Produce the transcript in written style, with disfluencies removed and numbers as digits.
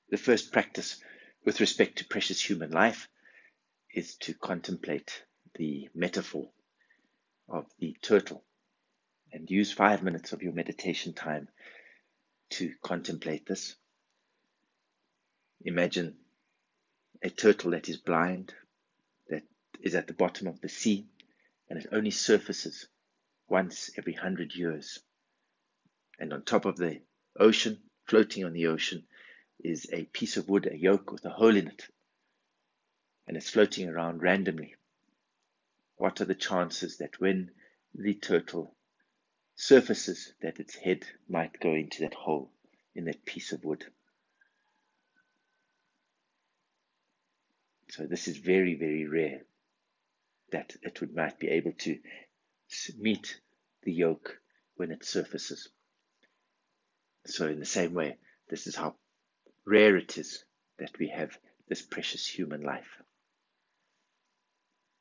The first practice with respect to precious human life is to contemplate the metaphor of the turtle and use 5 minutes of your meditation time to contemplate this. Imagine a turtle that is blind, that is at the bottom of the sea, and it only surfaces once every 100 years. And on top of the ocean, floating on the ocean, is a piece of wood, a yoke with a hole in it. And it's floating around randomly. What are the chances that when the turtle surfaces, that its head might go into that hole in that piece of wood? So this is very, very rare that it might be able to meet the yoke when it surfaces. So in the same way, this is how rare it is that we have this precious human life.